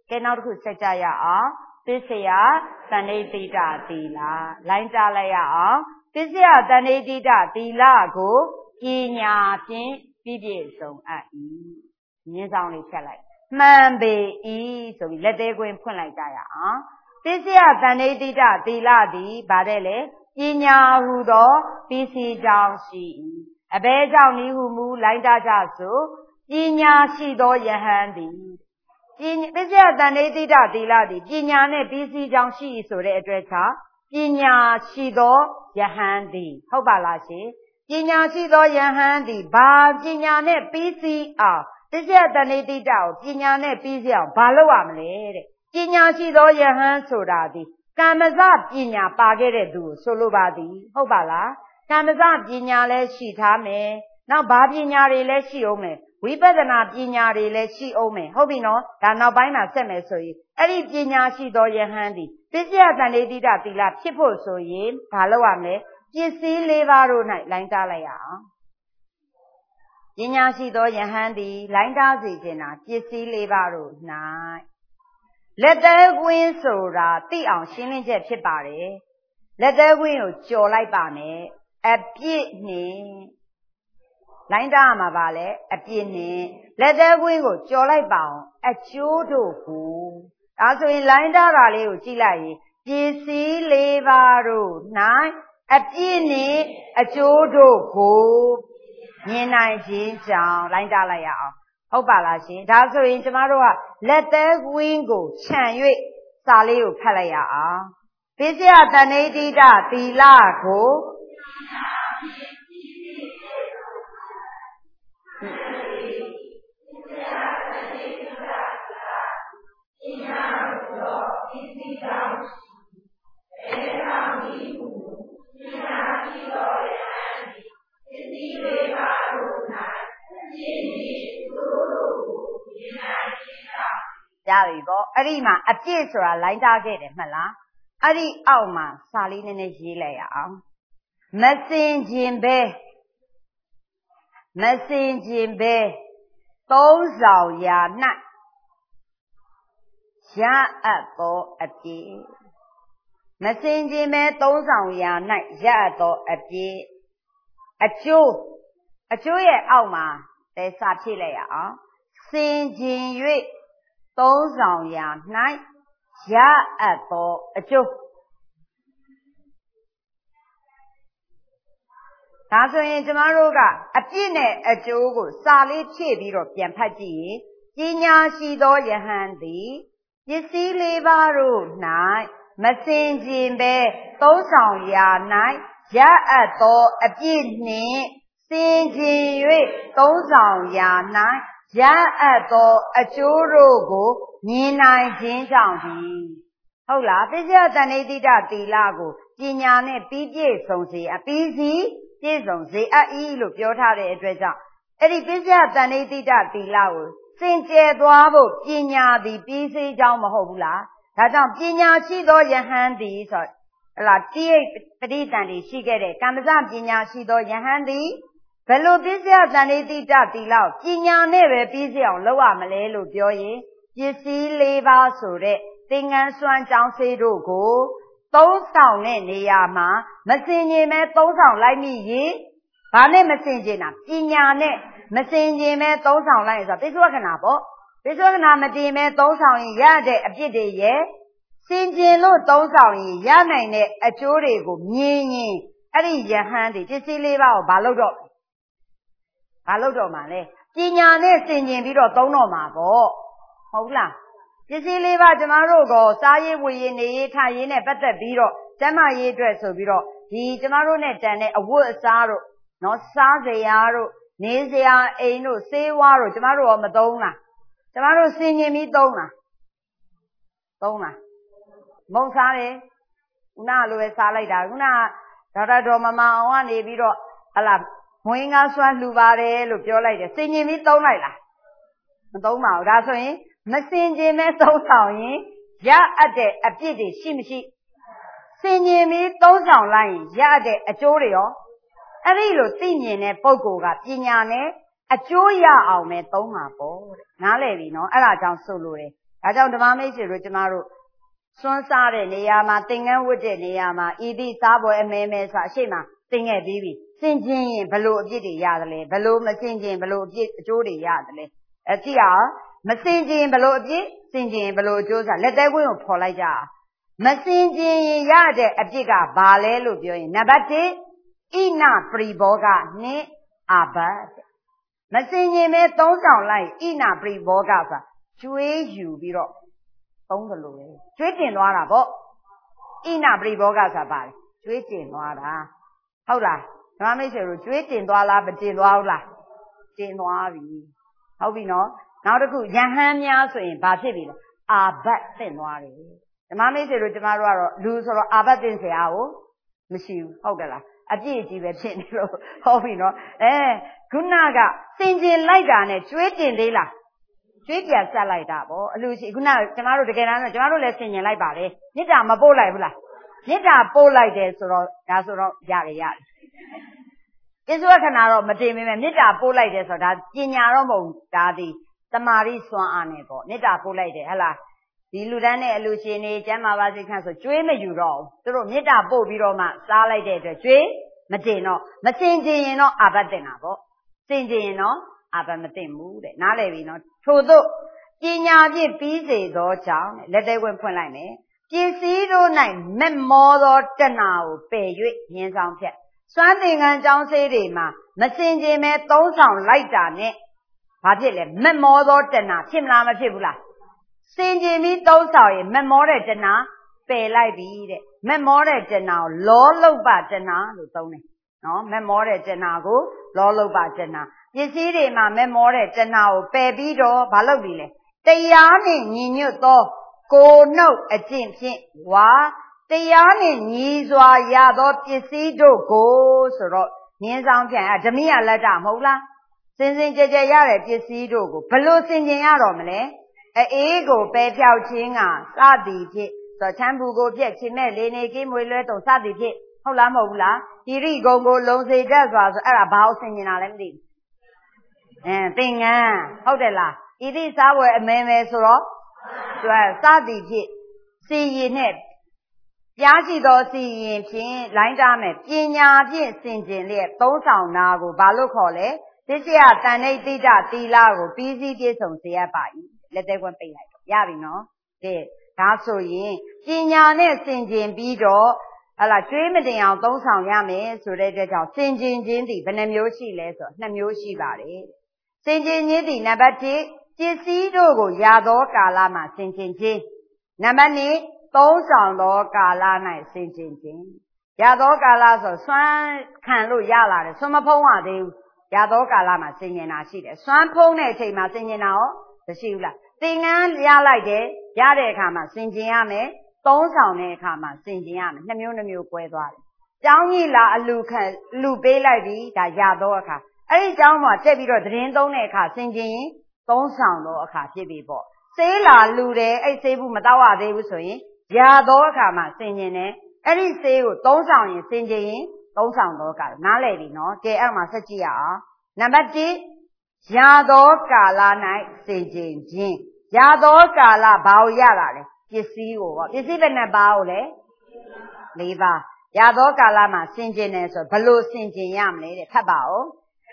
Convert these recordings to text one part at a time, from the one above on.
cái nào cũng sẽ trả ya biết sẽ ya tận này đi ra đi là lại trả lại ya biết sẽ ya tận này đi ra đi là cô ý nhà tiền bị xong nhìn sang đi trả lại mà bị ý rồi lấy để quên phun lại trả ya biết sẽ ya tận này đi ra đi là đi bà đây lẽ ý nhà hú đó biết sẽ giàu sĩ bé giàu ní hú mu lại trả trả số ý nhà sĩ đó yên hành đi bây giờ tận này đi ra đi là đi ý nhà này biết sẽ giàu sĩ số để trả trả ý nhà sĩ đó yên hành đi không phải là gì ý nhà sĩ đó yên hành đi bà ý nhà này biết sẽ bây giờ tận này đi ra ý nhà này biết sẽ bà lâu à mà đấy ý nhà sĩ đó yên hành số ra đi cảm giác ý nhà bà cái đấy đủ số lâu bà đi không phải là cảm giác ý nhà lấy sĩ tham mẹ nào bà ý nhà đi lấy sĩ ông mẹ vì bây giờ nào ý nhà đi lấy sĩ ông mẹ không biết nó đã nào bài mà xem mẹ rồi ấy ý nhà sĩ đó yên hành đi bây giờ tận này đi ra đi là tiếp theo rồi bà lâu à mẹ chỉ sĩ lấy vào này lại trả lại ý nhà sĩ đó yên hành đi lại trả gì thế nào chỉ sĩ lấy vào nàyလက်သေးကွင်းဆိုတာသိအောင်ရှင်းလင်းချက်ဖြစ်ပါတယ်လက်သေးကွင်းကိုကြော်လိုက်ပါမယ်အပြစ်နဲ့လိုင်းတားမှာပါလေအပြစ်နဲ့လက်သေးကွင်းကိုကြော်လိုက်ပါအောင်အကျိုးတို့ကိုဒါဆိုရင်လိုင်းတားတာလေးကိုကြည့်လိုက်ရင်ပစ္စည်းလေးပါးတို့၌အပြစ်နဲ့အကျိုးတို့ကိုမြင်နိုင်ခြင်းကြောင့်လိုင်းတားလိုက်ရအောင်ဟုတ်ပါလားရှင်ဒါဆိုရင်ကျမတို့ကလက်သေးကွင်းကိုခြံ၍စာလေးကိုဖတ်လိုက်ရအောင်ပိစယတဏိတိတသီလကိုရပြီပေါ့အဲ့ဒီမှာအပြစ်ဆိုတာလိုင်းထားခဲ့တယ်မှတ်လားအဲ့ဒီအောက်မှာစာလေးနည်းနည်းရေးလိုက်ရအောင်မစင်ခြင်းပဲသုံးဆောင်ရာ၌ရအပ်သောအပြစ်မစင်ခြင်းပဲသုံးဆောင်ရာ၌ရအပ်သောအပြစ်အကျိုးရဲ့အောက်မှာလဲစာဖြည့်လိုက်ရအောင်စင်ခြင်း၍သုံးဆောင်ရာ၌ရအပ်သောအကျိုးဒါဆိုရင်ကျမတို့ကအပြစ်နဲ့အကျိုးကိုစာလေးဖြည့်ပြီးတော့ပြန်ဖတ်ကြည့်ရင်ပညာရှိသောယဟန်သည်ပစ္စည်းလေးပါးတို့၌မစင်ကြင်ပဲသုံးဆောင်ရာ၌ရအပ်သောအပြစ်နှင့်စင်ကြင်၍သုံးဆောင်ရာ၌ရအပ်သောအကျိုးတို့ကိုမြင်နိုင်ခြင်းကြောင့်ဒီဟုတ်လားပိစယတဏိတိတသီလကိုပညာနဲ့ပြီးပြည့်စုံစေအပြီးစီပြည့်စုံစေအပ်ဤလို့ပြောထားတဲ့အတွက်ကြောင့်အဲ့ဒီပိစယတဏိတိတသီလကိုစင်ကြယ်သွားဖို့ပညာသည်ပြီးစေကြောင်းမဟုတ်ဘူးလားဒါကြောင့်ပညာရှိသောယဟန်သည်ဆိုဟလာတိယပဋိသန္ဓေရှိခဲ့တဲ့ကမ္မစပညာရှိသောယဟန်သည်ဘယ်လိုပိစယတဏိတိတသီလကိုပညာနဲ့ပဲပြီးစေအောင်လုပ်ရမလဲလို့ပြောရင်ပစ္စည်းလေးပါးဆိုတဲ့သင်္ကန်းစွမ်းကြောင်းစေးတို့ကိုသုံးဆောင်တဲ့နေရာမှာမစင်ကြင်မဲသုံးဆောင်လိုက်မိရင်ဘာနဲ့မစင်ကြင်တာပညာနဲ့မစင်ကြင်မဲသုံးဆောင်လိုက်ဆိုတော့ပိဿဝကနာပေါ့ပိဿဝကနာမတင်မဲသုံးဆောင်ရင်ရတဲ့အပြစ်တွေရဲ့စင်ကြင်လို့သုံးဆောင်ရင်ရနိုင်တဲ့အကျိုးတွေကိုမြင်ရင်အဲ့ဒီယဟန်တွေပစ္စည်းလေးပါးကိုဘာလုပ်တော့မှာလဲပညာနဲ့စင်ကြင်ပြီးတော့သုံးတော့မှာပေါ့ဟုတ်လားပစ္စည်းလေးပါကျမတို့ကစားရေးဝေရေးနေရေးထားရေးနဲ့ပတ်သက်ပြီးတော့ကျမရေးအတွက်ဆိုပြီးတော့ဒီကျမတို့နဲ့တန်တဲ့အဝတ်အစားတို့နော်စားစရာတို့နေစရာအိမ်တို့ဆေးဝါးတို့ကျမတို့ရောမသုံးလားကျမတို့စင်ကြင်ပြီးသုံးလားမုံစားတယ်ခုနလိုပဲစားလိုက်တာခုနဒေါက်တာဒေါ်မမအောင်ကနေပြီးတော့ဟလာမွေးငါဆွမ်းလှူပါတယ်လို့ပြောလိုက်တယ်စင်ကြင်ပြီးသုံးလိုက်လားမသုံးပါဘူးဒါဆိုရင်မစင်ကြင်မဲ့သုံးဆောင်ရင်ရအပ်တဲ့အပြစ်တွေရှိမရှိစင်ကြင်ပြီးသုံးဆောင်လိုက်ရင်ရတဲ့အကျိုးတွေရောအဲ့ဒီလိုသိမြင်တဲ့ပုဂ္ဂိုလ်ကပညာနဲ့အကျိုးရအောင်ပဲသုံးမှာပေါ့တဲ့နားလည်ပြီနော်အဲ့ဒါကြောင့်ဆိုလို့တယ်ဒါကြောင့်ဓမ္မမိတ်ဆွေတို့ကျမတို့စွန့်စားတဲ့နေရာမှာသင်္ကန်းဝတ်တဲ့နေရာမှာဤသည့်စားပွဲအမဲမဲဆိုအရှိမသင်ခဲ့ပြီးပြီစင်ကျင်ရင်ဘလို့အပြစ်တွေရတယ်လဲဘလို့မစင်ကျင်ဘလို့အပြစ်အကျိုးတွေရတယ်လဲကြည့်အောင်မစင်ကျင်ဘလို့အပြစ်စင်ကျင်ဘလို့အကျိုးဆိုတာလက်သေးကွင်းကိုဖော်လိုက်ကြမစင်ကျင်ရင်ရတဲ့အပြစ်ကဘာလဲလို့ပြောရင်နံပါတ်1ဣနပရိဘောဂနဲ့အာဘတ်မစင်ကျင်ပဲသုံးဆောင်လိုက်ဣနပရိဘောဂဆိုတာကျွေးယူပြီးတော့သုံးတယ်လို့ပဲကျွေးတင်သွားတာပေါ့ဣနပရိဘောဂဆိုတာပါလေကျွေးတင်သွားတာဟုတ်လားဓမ္မမိတ်ဆွေတို့ကျွေးတင်သွားလားမတင်သွားဘူးလားတင်သွားပြီဟုတ်ပြီနော်နောက်တစ်ခုယဟန်များဆိုရင်ဘာဖြစ်ပြီလဲအာဘတ်တင်သွားတယ်ဓမ္မမိတ်ဆွေတို့ကျမတို့ကတော့လူဆိုတော့အာဘတ်တင်เสียကိုမရှိဘူးဟုတ်တယ်လားအပြည့်ကြီးပဲဖြစ်နေလို့ဟုတ်ပြီနော်ခုနကစင်ကျင်လိုက်တာနဲ့ကျွေးတင်သေးလားကျွေးပြန်ဆက်လိုက်တာပေါ့အလူရှိခုနကျမတို့တကယ်တမ်းကျမတို့လည်းစင်ကျင်လိုက်ပါလေမေတ္တာမပို့လိုက်ဘူးလားမေတ္တာပို့လိုက်တယ်ဆိုတော့ဒါဆိုတော့ရတယ်ဣဇဝခဏတော့မတင်မိမဲ့မေတ္တာပို့လိုက်တယ်ဆိုတော့ဒါပညာတော့မဟုတ်ဒါဒီတမာရီစွမ်းအားနဲ့ပေါ့မေတ္တာပို့လိုက်တယ်ဟဟလားဒီလူတန်းနဲ့အလူရှင်တွေကျမ်းမာပါစေခန့်ဆိုကျွေးမယူတော့ဘူးသူတို့မေတ္တာပို့ပြီးတော့မှစားလိုက်တဲ့အတွက်ကျွေးမတင်တော့မစင်ကျင်ရင်တော့အာဘတ်တင်တာပေါ့စင်ကျင်ရင်တော့အာဘတ်မတင်ဘူးတဲ့နားလည်ပြီနော်ထို့သို့ပညာဖြင့်ပြီးစေသောကြောင့်လက်သေးခွင့်ဖွင့်လိုက်မယ်ပစ္စည်းတို့၌မက်မောသောတဏှာကိုပယ်၍မြင်ဆောင်ဖြတ်စွမ်းသင်္ကန်းကြောင်းစေးတွေမှာမစင်ကျင်ပဲသုံးဆောင်လိုက်တာနဲ့ဘာဖြစ်လဲမက်မောသောတဏှာဖြစ်မလားမဖြစ်ဘူးလားစင်ကျင်ပြီးသုံးဆောင်ရင်မက်မောတဲ့တဏှာပယ်လိုက်ပြီတဲ့မက်မောတဲ့တဏှာကိုလောလုပ္ပတဏှာလို့သုံးတယ်နော်မက်မောတဲ့တဏှာကိုလောလုပ္ပတဏှာပစ္စည်းတွေမှာမက်မောတဲ့တဏှာကိုပယ်ပြီးတော့ဘာလုပ်ပြီလဲတရားနဲ့ညီညွတ်သောကိုယ်နှုတ်အကျင့်ဖြင့်ဝါတရားနဲ့ညီစွာရသောပစ္စည်းတို့ကိုဆိုတော့မြင်းဆောင်ပြန်ဓမိယလက်တာမဟုတ်လားစင်စင်ကြဲကြဲရတဲ့ပစ္စည်းတို့ကိုဘလို့စင်ကျင်ရတော့မလဲအေးကိုပယ်ဖြောက်ခြင်းကစသည်ဖြင့်ဆိုချမ်းဘူးကိုပြက်ချင်မဲ့လေနေကိမွေလွဲတုံစသည်ဖြင့်ဟုတ်လားမဟုတ်ဘူးလားဟိရိဂုံကိုလုံစေတတ်စွာဆိုအဲ့ဒါဘာလို့စင်ကျင်တာလဲမသိဘူးသင်္ကန်းဟုတ်တယ်လားဣတိစားဝယ်အမဲမဲဆိုတော့စသည်ဖြင့်စီရင်နဲ့ပြားရှိသောစီရင်ဖြင့်လိုင်းတာမယ်ပညာဖြင့်စင်ကျင်လျက်သုံးဆောင်နာကိုဘာလို့ခေါ်လဲသစ္စယတန်ဋိတိတသီလကိုပြီးစည်းပြည့်စုံစေရပါ၏လက်သေးကွန်းပိတ်လိုက်တော့ရပြီနော်ကဲဒါဆိုရင်ပညာနဲ့စင်ကျင်ပြီးတော့ဟလာကျွေးမတင်အောင်သုံးဆောင်ရမယ်ဆိုတဲ့အတွက်ကြောင့်စင်ကျင်ခြင်းသည်ဘယ်နှမျိုးရှိလဲဆိုတော့2မျိုးရှိပါတယ်စင်ကျင်ခြင်းသည်နံပါတ်1ပစ္စည်းတို့ကိုရသောကာလမှာစင်ကျင်ခြင်းနံပါတ်2သုံးဆောင်သောကာလ၌စင်ကျင်ခြင်းရသောကာလဆိုစွမ်းခံလို့ရလာတယ်စွမ်းမဖုံးရသေးဘူးရသောကာလမှာစင်ကျင်တာရှိတယ်စွမ်းဖုံးတဲ့အချိန်မှာစင်ကျင်တာရောမရှိဘူးလားသင်္ကန်းရလိုက်တယ်ရတဲ့အခါမှာစင်ကျင်ရမယ်သုံးဆောင်တဲ့အခါမှာစင်ကျင်ရမယ်2မျိုးကွဲသွားတယ်ကျောင်းကြီးလာအလူပေးလိုက်ပြီဒါရသောအခါအဲ့ဒီကျောင်းမှာတက်ပြီးတော့သတင်းသုံးတဲ့အခါစင်ကျင်ရင်သုံးဆောင်သောအခါဖြစ်ပြီပေါ့ဆေးလာလူတယ်အဲ့ဆေးဘူးမတော့ရသေးဘူးဆိုရင်ရသောအခါမှာစင်ကျင်တယ်အဲ့ဒီဆေးကိုသုံးဆောင်ရင်စင်ကျင်ရင်သုံးဆောင်သောအခါနားလည်ပြီနော်ကဲအဲ့မှာဆက်ကြည့်ရအောင်နံပါတ်1ရသောကာလ၌စင်ကျင်ခြင်းရသောကာလဘာကိုရတာလဲပစ္စည်းကိုပေါ့ပစ္စည်းဘယ်နဲ့ပါကိုလဲ၄ပါးရသောကာလမှာစင်ကျင်တယ်ဆိုဘယ်လိုစင်ကျင်ရမလဲတဲ့ဖတ်ပါဦး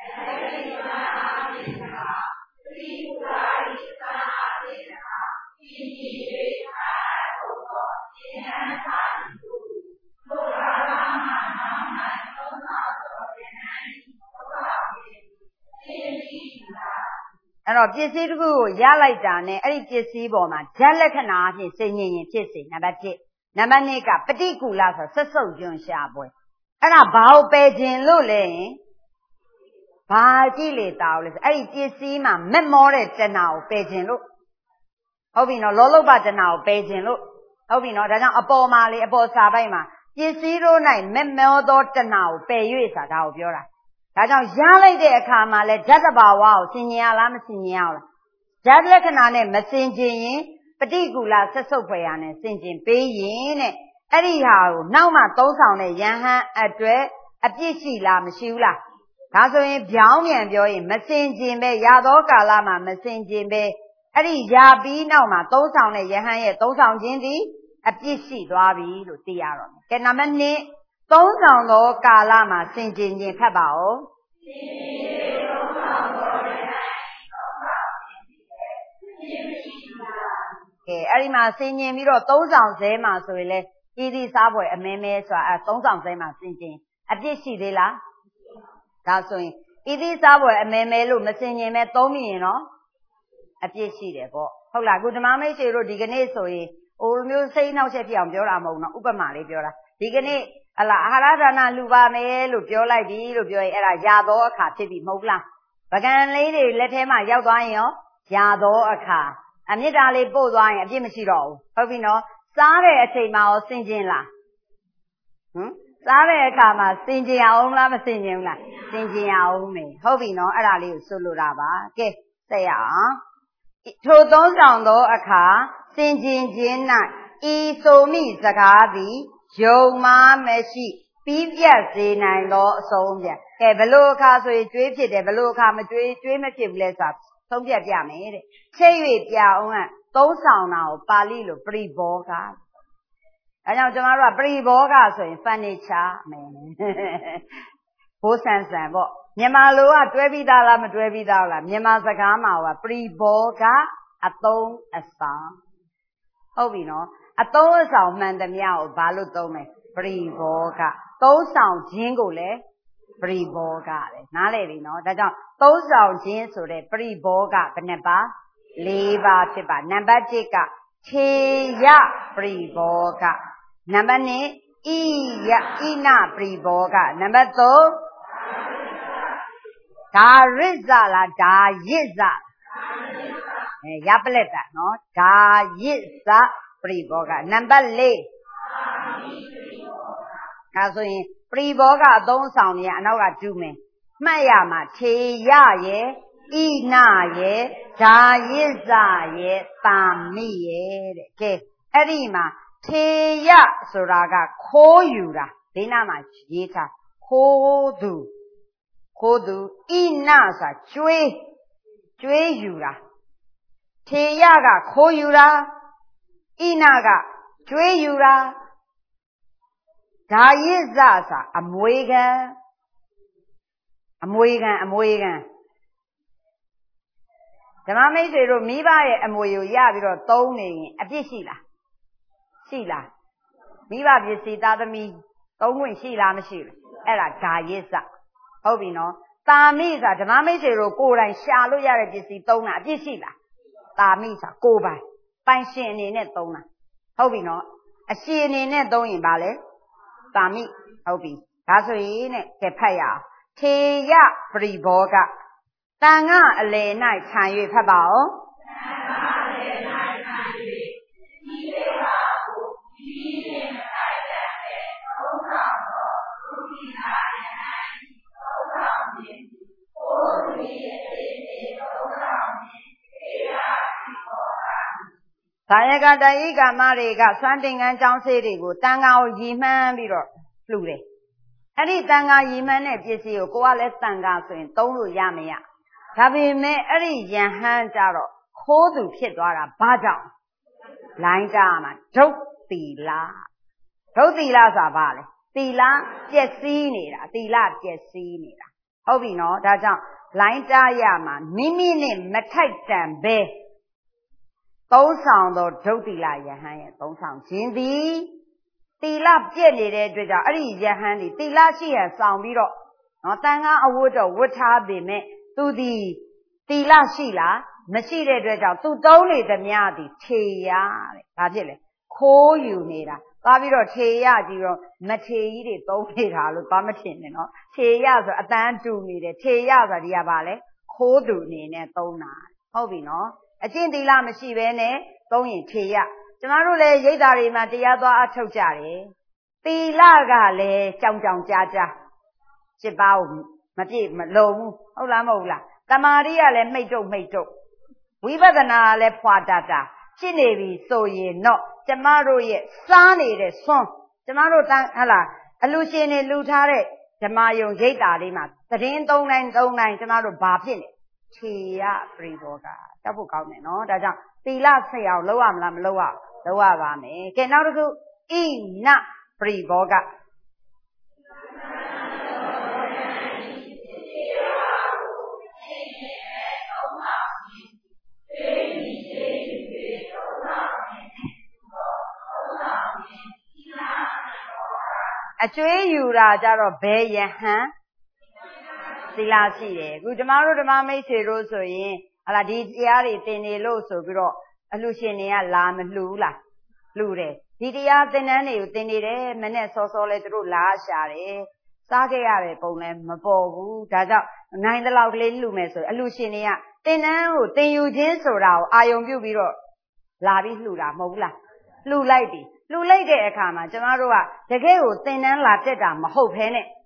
အဲ့တော့ပစ္စည်းတစ်ခုကိုရလိုက်တာနဲ့အဲ့ဒီပစ္စည်းပေါ်မှာဓာတ်လက္ခဏာအဖြစ်စင်ញင်ရင်ဖြစ်စေနံပါတ်1နံပါတ်2ကပฏิကူလဆိုဆက်စုပ်ကျွန်းရှာပွဲအဲ့ဒါဘာကိုပယ်ခြင်းလို့လဲဘာကြည့်လေတာလဲဆိုအဲ့ဒီပစ္စည်းမှာမက်မောတဲ့တဏှာကိုပယ်ခြင်းလို့ဟုတ်ပြီနော်လောလုပ္ပတဏှာကိုပယ်ခြင်းလို့ဟုတ်ပြီနော်ဒါကြောင့်အပေါ်မှာလေအပေါ်စာပိုက်မှာပစ္စည်းတို့၌မက်မောသောတဏှာကိုပယ်၍ဆိုတာဒါကိုပြောတာဒါကြောင့်ရလိုက်တဲ့အခါမှာလဲဓာတ်တဘာဝကိုဆင်ញင်ရလားမဆင်ញင်ရဘူးလားဓာတ်လက္ခဏာနဲ့မဆင်ញင်ရင်ပฏิကူလဆက်စုပ်ဖွယ်ရနဲ့ဆင်ញင်ပေးရင်တဲ့အဲ့ဒီဟာကိုနောက်မှသုံးဆောင်တဲ့ယဟန်အတွက်အပြစ်ရှိလားမရှိဘူးလားဒါဆိုရင်ပြောင်းပြန်ပြောရင်မဆင်ញင်ပဲရသောကာလမှာမဆင်ញင်ပဲအဲ့ဒီရာပြီးနောက်မှာသုံးဆောင်တဲ့ယဟန်ရဲ့သုံးဆောင်ခြင်းသည်အပြစ်ရှိသွားပြီလို့သိရတော့မယ်ကဲနံပါတ်2သုံးဆောင်သောကာလမှာစင်ကြင်ခြင်းဖတ်ပါဦးကဲအဲ့ဒီမှာစင်ကြင်ပြီးတော့သုံးဆောင်စဲမှာဆိုရင်လေဤသည့်စားပွဲအမဲမဲဆိုတာသုံးဆောင်စဲမှာစင်ကြင်အပြစ်ရှိသေးလားဒါဆိုရင်ဤသည့်စားပွဲအမဲမဲလို့မစင်ကြင်မဲသုံးမိရင်တော့အပြစ်ရှိတယ်ပေါ့ဟုတ်လားခုဓမ္မမိတ်ဆွေတို့ဒီကနေ့ဆိုရင်အိုမျိုးစိတ်နှောက်ချက်ဖြစ်အောင်ပြောတာမဟုတ်နော်ဥပမာလေးပြောတာဒီကနေ့ဟလာအာဟာရဒါနလှူပါမယ်လို့ပြောလိုက်ပြီလို့ပြောရင်အဲ့ဒါရသောအခါဖြစ်ပြီမဟုတ်လားပကံလေးတွေလက်ထဲမှာရောက်သွားရင်ရောရသောအခါအမြစ်တာလေးပို့သွားရင်အပြစ်မရှိတော့ဘူးဟုတ်ပြီနော်စားတဲ့အချိန်မှာရောစင်ကြင်လားစားတဲ့အခါမှာစင်ကြင်အောင်လားမစင်ကြင်ဘူးလားစင်ကြင်အောင်မယ်ဟုတ်ပြီနော်အဲ့ဒါလေးကိုဆိုလိုတာပါကဲဆက်ရအောင်ထိုသုံးဆောင်သောအခါစင်ကြင်ခြင်း၌ဤဆိုမိစကားသည်ယုံမှားမရှိပြီးပြတ်စေနိုင်သောအဆုံးပြကဲဘလို့အခါဆိုရင်ကျွေးဖြစ်တယ်ဘလို့အခါမကျွေးမဖြစ်ဘူးလဲဆိုတာသုံးပြပြမယ်တဲ့ချက်၍ပြအောင်ကသုံးဆောင်တာကိုပါဠိလိုပရိဘောဂအဲကြောင့်ကျွန်တော်တို့ကပရိဘောဂဆိုရင် furniture မယ်ဘိုးဆန်ဆန်ပေါ့မြန်မာလိုကတွဲပြီးသားလားမတွဲပြီးသားလားမြန်မာစကားမှာကပရိဘောဂအသုံးအဆောင်ဟုတ်ပြီနော်အသုံးအဆောင်မှန်သမျှကိုဘာလို့သုံးမလဲပရိဘောဂသုံးဆောင်ခြင်းကိုလည်းပရိဘောဂတဲ့နားလည်ပြီနော်ဒါကြောင့်သုံးဆောင်ခြင်းဆိုတဲ့ပရိဘောဂဘယ်နှပါ၄ပါးဖြစ်ပါနံပါတ်1ကခြေရပရိဘောဂနံပါတ်2ဣနပရိဘောဂနံပါတ်3ဒါရစ်ဇလားဒါရစ်ဇရပလက်တာနော်ဒါရစ်ဇပရိဘောဂနံပါတ်4ဒါဆိုရင်ပရိဘောဂအသုံးဆောင်နေအနောက်ကကျူးမယ်မှတ်ရမှာခြေရရဲ့ဣနရဲ့ဒါရစ်ဇရဲ့တာမိရဲ့တဲ့ကဲအဲ့ဒီမှာခြေရဆိုတာကခိုးယူတာဒီနာမှာရေးထားခိုးသူဣနဆိုတာကျွေးယူတာခြေရကခိုးယူတာဣနကကျွေးယူတာဒါရစ်ဇဆိုတာအမွေခံဓမ္မမိတ်ဆွေတို့မိဘရဲ့အမွေကိုရပြီးတော့သုံးနေရင်အပြစ်ရှိလားမိဘပစ္စည်းသားသမီးသုံးခွင့်ရှိလားမရှိဘူးအဲ့ဒါဒါရစ်ဇဟုတ်ပြီနော်တာမိဆိုတာဓမ္မမိတ်ဆွေတို့ကိုယ်တိုင်ရှာလို့ရတဲ့ပစ္စည်းသုံးတာအပြစ်ရှိလားတာမိဆိုတာကိုယ်ပိုင်ရှင်အနေနဲ့သုံးတာဟုတ်ပြီနော်အရှင်အနေနဲ့သုံးရင်ဗာလဲတာမိဟုတ်ပြီဒါဆိုရင်နဲ့ကဲဖတ်ရအောင်ထေရပရိဘောဂတန်ကအလယ်၌ခြံ၍ဖတ်ပါဦးသာယကတအိကာမတွေကစွမ်းတင်ကန်းကျောင်းဆေးတွေကိုတန်ခါကိုရည်မှန်းပြီးတော့လှူတယ်အဲ့ဒီတန်ခါရည်မှန်းတဲ့ပစ္စည်းကိုကလည်းတန်ခါဆိုရင်သုံးလို့ရမရဒါပေမဲ့အဲ့ဒီယဟန်ကြတော့ခိုးသူဖြစ်သွားတာဘာကြောင့်လိုင်းကြားမှာဒုတ်တီလာဆိုတာဘာလဲတီလာပျက်စီးနေတာဟုတ်ပြီနော်ဒါကြောင့်လိုင်းကြားရမှာမိမိနဲ့မထိုက်တန်ပဲသုံးဆောင်သောဒုတ်တီလာယဟန်ရဲ့သုံးဆောင်ခြင်းသည်တီလာပြည့်နေတဲ့အတွက်ကြောင့်အဲ့ဒီယဟန်ဒီတီလာရှိရဆောင်ပြီးတော့နော်တန်ခါအဝတ်တော့ဝတ်ထားပေမဲ့သူဒီတီလာရှိလားမရှိတဲ့အတွက်ကြောင့်သူသုံးနေသမျှသည်ခြေရတဲ့ဘာဖြစ်လဲခိုးယူနေတာသွားပြီးတော့ခြေရကြည့်တော့မခြေကြီးတွေသုံးနေတာလို့ဘာမထင်နဲ့နော်ခြေရဆိုအတန်းတူနေတယ်ခြေရဆိုဒီကဘာလဲခိုးသူအနေနဲ့သုံးတာဟုတ်ပြီနော်အကျင့်တီလာမရှိဘဲနဲ့သုံးရင်ခြေရကျမတို့လည်းရိတ်တာတွေမှာတရားသွားအထုတ်ကြတယ်တီလာကလည်းကြောင်ကြားစစ်ပါကိုမပြည့်မလုံဘူးဟုတ်လားမဟုတ်လားတမာရီကလည်းမှိတ်တုတ်ဝိပဿနာကလည်းဖွာတာဖြစ်နေပြီဆိုရင်တော့ကျမတို့ရဲ့စားနေတဲ့ဆွမ်းကျမတို့ဟလာအလူရှင်တွေလူထားတဲ့ဓမ္မယုံရိတ်တာလေးမှာသတင်းသုံးတိုင်းကျမတို့ဘာဖြစ်နေထေယပရိဘောဂတောက်ဖို့ကောင်းတယ်နော်ဒါကြောင့်သီလဆက်အောင်လုပ်ရမလားမလုပ်ရလုပ်ရပါမယ်ကဲနောက်တစ်ခုဣနပရိဘောဂအကျွေးယူတာကြတော့ဘယ်ယဟန်သီလရှိတယ်အခုဓမ္မတို့ဓမ္မမိတ်ဆွေတို့ဆိုရင်ဟလာဒီတရားတွေသင်နေလို့ဆိုပြီးတော့အလှရှင်တွေကလာမလှူလားလှူတယ်ဒီတရားသင်တန်းတွေကိုသင်နေတယ်မနဲ့စောစောလဲသူတို့လာရှာတယ်စားခဲ့ရတဲ့ပုံလဲမပေါ်ဘူးဒါကြောင့်နိုင်တဲ့လောက်ကလေးလှူမယ်ဆိုအလှရှင်တွေကသင်တန်းကိုသင်ယူခြင်းဆိုတာကိုအာယုံပြုပြီးတော့လာပြီးလှူတာမဟုတ်ဘူးလားလှူလိုက်ပြီလှူလိုက်တဲ့အခါမှာကျမတို့ကတကယ်ကိုသင်တန်းလာတက်တာမဟုတ်ဖဲနဲ့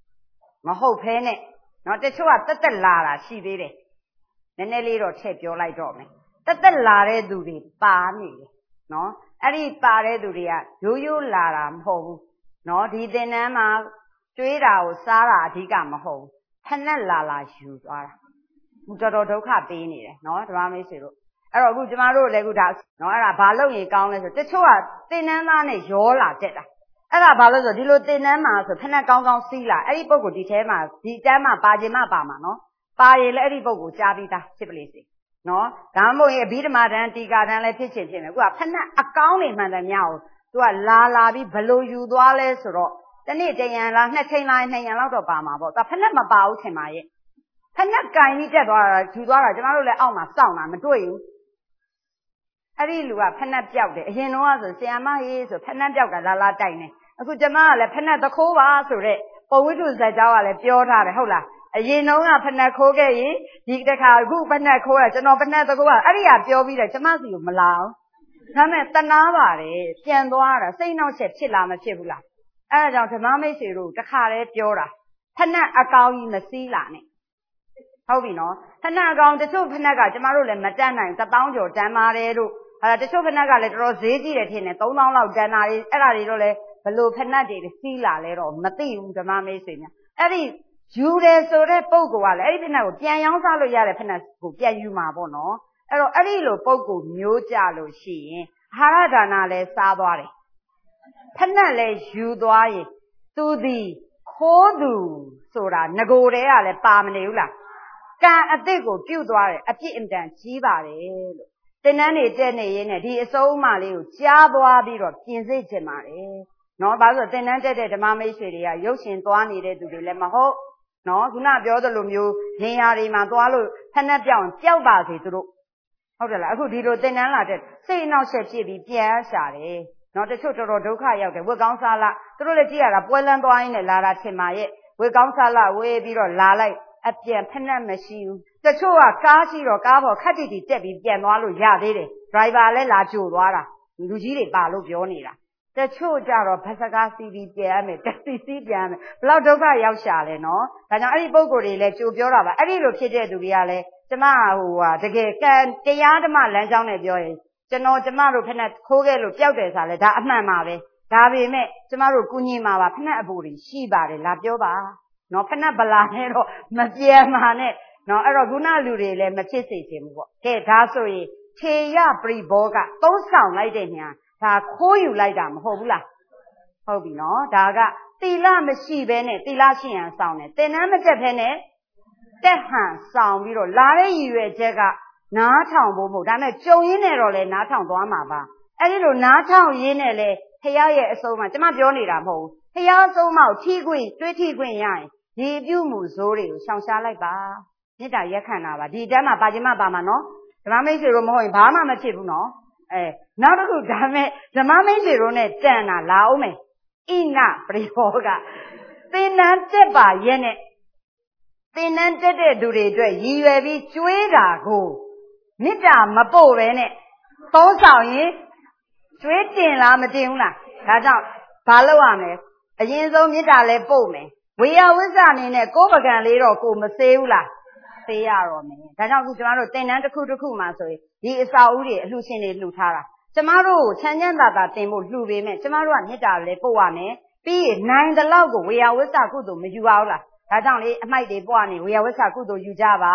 နော်တချို့ကတက်တက်လာတာရှိသေးတယ်နည်းနည်းလေးတော့ထည့်ပြောလိုက်တော့မယ်တက်တက်လာတဲ့သူတွေပါနေတယ်နော်အဲ့ဒီပါတဲ့သူတွေကရိုးရိုးလာတာမဟုတ်ဘူးနော်ဒီသင်တန်းမှာကျွေးတာကိုစားတာအဓိကမဟုတ်ဘူးဖက်နဲ့လာယူသွားတာသူတော်တော်ဒုက္ခပေးနေတယ်နော်ဓမ္မမိတ်ဆွေတို့အဲ့တော့အခုကျမတို့လည်းအခုဒါနော်အဲ့ဒါဘာလုပ်ရင်ကောင်းလဲဆိုတချို့ကသင်တန်းသားနဲ့ရောလာတက်တာအဲ့ဒါဘာလို့ဆိုဒီလိုသင်တန်းမှာဆိုဖက်နဲ့ကောင်းကောင်းစီးလာအဲ့ဒီပုံကိုဒီထဲမှာဒီတန်းမှာပါခြင်းမပါမှာနော်ပါရင်လည်းအဲ့ဒီပုံကိုကြားပြီးသားဖြစ်ပလိစေနော်ဒါမှမဟုတ်ရင်အဘိဓမ္မာတန်းတီကာတန်းလည်းဖြစ်ချင်ဖြစ်မယ်အခုကဖက်နဲ့အကောင်းနေမှန်တယ်များကိုသူကလာပြီးဘလို့ယူသွားလဲဆိုတော့တနေ့တရံလားနှစ်ချိန်လားနှစ်ရံလောက်တော့ပါမှာပေါ့သူကဖက်နဲ့မပါဘူးထင်ပါရဲ့ဖက်နဲ့ကင်ပြီးတက်သွားတာယူသွားတာကျမတို့လည်းအောက်မှာစောင့်တာမတွေ့ဘူးအဲ့ဒီလူကဖက်နဲ့ပြောက်တယ်အရင်တော့ဆိုဆရာမကြီးဆိုဖက်နဲ့ပြောက်တာလာတိုင်နေအခုကျမကလည်းဖက်နဲ့သခိုးပါဆိုတော့ပုံဝိတုဇက်ကြောင်းကလည်းပြောထားတယ်ဟုတ်လားအရင်တော့ကဖက်နဲ့ခိုးခဲ့ရင်ဒီတခါအခုဖက်နဲ့ခိုးတာကျွန်တော်ဖက်နဲ့သခိုးကအဲ့ဒီကပြောပြီးတော့ကျမစီကိုမလာအောင်ဒါမဲ့တနာပါတယ်ပြန်သွားတာစိတ်နှောက်ချက်ဖြစ်လားမဖြစ်ဘူးလားအဲ့ဒါကြောင့်ဓမ္မမိတ်ဆွေတို့တခါတည်းပြောတာဖက်နဲ့အကောင်ကြီးမစည်းလာနဲ့ဟုတ်ပြီနော်ဖက်နဲ့အကောင်တချို့ဖက်နဲ့ကကျမတို့လည်းမတတ်နိုင်1000ကျော်တန်းပါတယ်တို့တချို့ဖက်နဲ့ကလည်းတော်တော်ဈေးကြီးတယ်ထင်တယ်3000လောက်တန်းတာတွေအဲ့ဒါတွေတော့လည်းဘလို့ဖက်နဲ့တွေစီးလာလဲတော့မသိဘူးဓမ္မမိတ်ဆွေများအဲ့ဒီယူတယ်ဆိုတဲ့ပုံကလည်းအဲ့ဒီဖက်နဲ့ကိုပြန်ရောင်းစားလို့ရတဲ့ဖက်နဲ့ကိုပြန်ယူမှာပေါ့နော်အဲ့တော့အဲ့ဒီလိုပုံကိုမျိုးကြလို့ရှိရင်အာဟာရဒါနလည်းစားသွားတယ်ဖက်နဲ့လည်းယူသွားရင်သူသည်ခိုးသူဆိုတာငကိုယ်တည်းကလည်းပါမနေဘူးလားကံအသစ်ကိုပြုတ်သွားတယ်အပြစ်အင်တန်ကြီးပါတယ်လို့သင်္นานတွေတက်နေရင်းနဲ့ဒီအစုံအမလေးကိုကြားသွားပြီးတော့ပြင်စေချင်ပါတယ်နော်ဘာလို့ဆိုသင်္นานတက်တဲ့ဓမ္မမိတ်ဆွေတွေကရုပ်ရှင်သွားနေတဲ့သူတွေလည်းမဟုတ်နော်ခုနပြောသလိုမျိုးနေရာတွေမှာသွားလို့ဖက်နဲ့ပြောင်းပျောက်ပါစေသူတို့ဟုတ်တယ်လားအခုဒီလိုသင်္นานလာတဲ့စိတ်အနှောက်အယှက်ဖြစ်ပြီးပြန်ရှာတယ်နော်တချို့တော်တော်ဒုက္ခရောက်တယ်ဝက်ကောင်းစားလာသူတို့လည်းကြည့်ရတာပွဲလန်းသွားရင်းနဲ့လာတာထင်ပါရဲ့ဝက်ကောင်းစားလာဝေးပြီးတော့လာလိုက်အပြန်ဖက်နဲ့မရှိဘူးတချို့ကကားရှိတော့ကားပေါ်ခက်တီတီတက်ပြီးပြန်သွားလို့ရသေးတယ်ဒရိုင်ဘာလည်းလာကြိုသွားတာလူကြီးတွေပါလို့ပြောနေတာတချို့ကြတော့ဘတ်စကားစီးပြီးပြန်ရမယ်တက်စီစီးပြန်ရမယ်ဘလောက်ဒုက္ခရောက်ရှာလဲနော်ဒါကြောင့်အဲ့ဒီပုံကိုယ်တွေလည်းကြိုပြောတာပါအဲ့ဒီလိုဖြစ်တဲ့သူတွေကလည်းကျမတကယ်ကံတရားဓမ္မလမ်းကြောင်းနဲ့ပြောရင်ကျမတို့ဖက်နဲ့ခိုးခဲ့လို့ပျောက်တယ်ဆိုတာလေဒါအမှန်ပါပဲဒါပေမဲ့ကျမတို့ကုညီမှာပါဖက်နဲ့အပူတွေရှိပါတယ်လာပြောပါနော်ဖက်နဲ့ဗလာနဲ့တော့မပြန်ပါနဲ့နော်အဲ့တော့ခုနလူတွေလည်းမဖြစ်စေချင်ဘူးပေါ့ကဲဒါဆိုရင်ထေယပရိဘောကသုံးဆောင်လိုက်တဲ့ညာဒါခိုးယူလိုက်တာမဟုတ်ဘူးလားဟုတ်ပြီနော်ဒါကသီလမရှိဘဲနဲ့သီလရှိရန်ဆောင်တယ်သင်္นานမတက်ဘဲနဲ့တက်ဟန်ဆောင်ပြီးတော့လာတဲ့ရည်ရွယ်ချက်ကနားထောင်ဖို့မဟုတ်ဒါမဲ့ကြုံရင်းနဲ့တော့လဲနားထောင်သွားမှာပါအဲ့ဒီလိုနားထောင်ရင်းနဲ့လဲဖရာရဲ့အဆုံးအမကျမပြောနေတာမဟုတ်ဘူးဖရာအဆုံးအမကိုထီခွင့်တွေးထီခွင့်ရရင်ဒီပြုမှုဇိုးတွေကိုရှောင်ရှားလိုက်ပါမေတ္တာရက်ခံတာပါဒီတန်းမှာပါခြင်းမပါမှာနော်ဓမ္မမိတ်ဆွေတို့မဟုတ်ရင်ဘာမှမဖြစ်ဘူးနော်နောက်တစ်ခုဒါမဲ့ဓမ္မမိတ်ဆွေတို့နဲ့တန်တာလာအောင်မယ်ဣနပရိဘောကသင်္นานတက်ပါရဲ့နဲ့သင်္นานတက်တဲ့သူတွေအတွက်ရည်ရွယ်ပြီးကျွေးတာကိုမေတ္တာမပို့ပဲနဲ့သုံးဆောင်ရင်ကျွေးတင်လားမတင်ဘူးလားဒါကြောင့်ဘာလုပ်ရမလဲအရင်ဆုံးမေတ္တာလည်းပို့မယ်ဝေယဝိဇ္ဇအနေနဲ့ကိုယ်ပကံလေးတော့ကိုမစေးဘူးလားစေးရတော့မယ်ဒါကြောင့်အခုကျမတို့သင်္นานတစ်ခုမှဆိုရင်ဒီအစာဦးတွေအလှရှင်တွေလှူထားတာကျမတို့ကိုချမ်းချမ်းသာသာတင်ဖို့လှူပေမဲ့ကျမတို့ကမေတ္တာလည်းပို့ရမယ်ပြီးရင်နိုင်တဲ့လောက်ကိုဝေယဝိဇ္ဇကုသိုလ်မယူပါဘူးလားဒါကြောင့်လေအမိုက်တွေပွားနေဝေယဝိဇ္ဇကုသိုလ်ယူကြပါ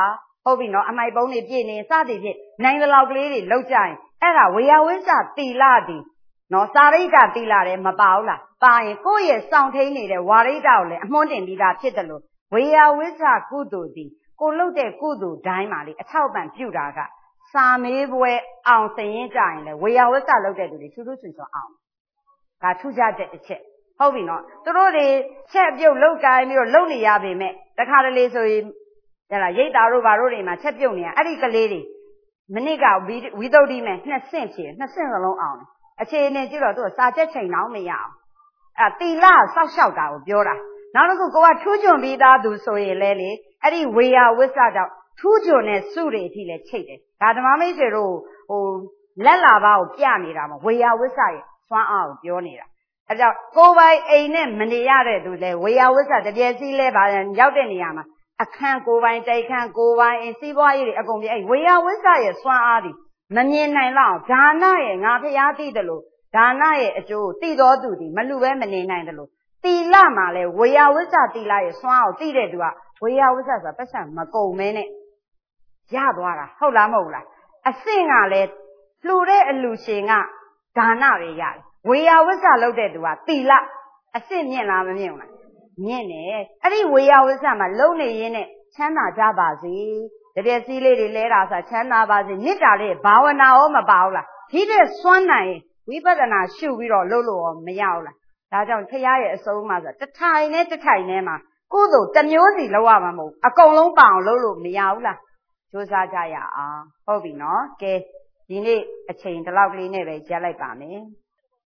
ဟုတ်ပြီနော်အမိုက်ပုံးတွေပြည့်နေစသည်ဖြင့်နိုင်တဲ့လောက်ကလေးတွေလောက်ကြရင်အဲ့ဒါဝေယဝိစ္စသီလသည်နော်စာရိတ္တသီလတယ်မပါဘူးလားပါရင်ကိုယ့်ရဲ့စောင့်ထိန်နေတဲ့ဝါရိတ္တကိုလည်းအမွှန်းတင်ပြီးသားဖြစ်တယ်လို့ဝေယဝိစ္စကုသိုလ်သည်ကိုလုပ်တဲ့ကုသိုလ်တိုင်းမှာလေအထောက်ပံ့ပြုတာကစာမေးပွဲအောင်စရင်ကြရင်လေဝေယဝိစ္စလုပ်တဲ့သူတွေထူးထူးချွန်ချွန်အောင်ဒါထူးခြားတဲ့တစ်ချက်ဟုတ်ပြီနော်သူတို့တွေချက်ပြုတ်လောက်ကိုင်းပြီးတော့လုံနေရပေမဲ့တခါတလေဆိုရင်ဟဲ့လားရိတ်တာတို့ဘာတို့တွေမှာချက်ပြုတ်နေရအဲ့ဒီကလေးတွေမနစ်ကဝီသုဒ္ဓိမဲ့2ဆင့်ဖြည့်2ဆင့်စလုံးအောင်တယ်အခြေအနေကြည့်တော့သူကစာချက်ချိန်တော့မရအောင်အဲ့သီလစောက်ရှောက်တာကိုပြောတာနောက်တစ်ခုကိုကထူးချွန်ပြီးသားသူဆိုရင်လေအဲ့ဒီဝေယဝိစ္စကြောင့်ထူးချွန်တဲ့စုတွေအထိလည်းချိတ်တယ်ဒါဓမ္မမိတ်ဆွေတို့ဟိုလက်လာပါကိုပြနေတာမှာဝေယဝိစ္စရဲ့စွမ်းအားကိုပြောနေတာအဲကြောင့်ကိုယ်ပိုင်အိမ်နဲ့မနေရတဲ့သူလေဝေယဝိစ္စတပြည့်စည်းလဲပါရောက်တဲ့နေရာမှာအခန်းကိုယ်ပိုင်တိုက်ခန်းကိုယ်ပိုင်စီးပွားရေးတွေအကုန်ပြအဲ့ဝေယဝိစ္စရဲ့စွမ်းအားဒီမမြင်နိုင်လောက်ဒါနရဲ့ငါဖျားသိတယ်လို့ဒါနရဲ့အကျိုးသိတော်သူဒီမလူပဲမနေနိုင်တယ်လို့သီလမှာလဲဝေယဝိစ္စသီလရဲ့စွမ်းအားကိုသိတဲ့သူကဝေယဝိစ္စဆိုတာပတ်စံမကုန်မဲနဲ့ရသွားတာဟုတ်လားမဟုတ်လားအဆင့်ကလည်းလှူတဲ့အလူရှင်ကဒါနတွေရတယ်ဝေယဝိစ္စလုပ်တဲ့သူကသီလအဆင့်မြင့်လားမမြင့်ဘူးလားမြင့်တယ်အဲ့ဒီဝေယဝိစ္စမှာလုံနေရင်းနဲ့ချမ်းသာကြပါစေတပြည့်စည်းလေးတွေလဲတာဆိုချမ်းသာပါစေမေတ္တာလေးဘာဝနာရောမပါဘူးလားဒီတဲ့စွမ်းနိုင်ဝိပဿနာရှုပြီးတော့လုပ်လို့ရောမရဘူးလားဒါကြောင့်ဖရာရဲ့အဆုံးမှာဆိုတထိုင်နဲ့တထိုင်နဲ့မှာကုသိုလ်တစ်မျိုးစီလောက်ရမှာမဟုတ်အကုန်လုံးပအောင်လုပ်လို့မရဘူးလားကြိုးစားကြရအောင်ဟုတ်ပြီနော်ကဲဒီနေ့အချိန်ဒီလောက်ကလေးနဲ့ပဲရပ်လိုက်ပါမယ်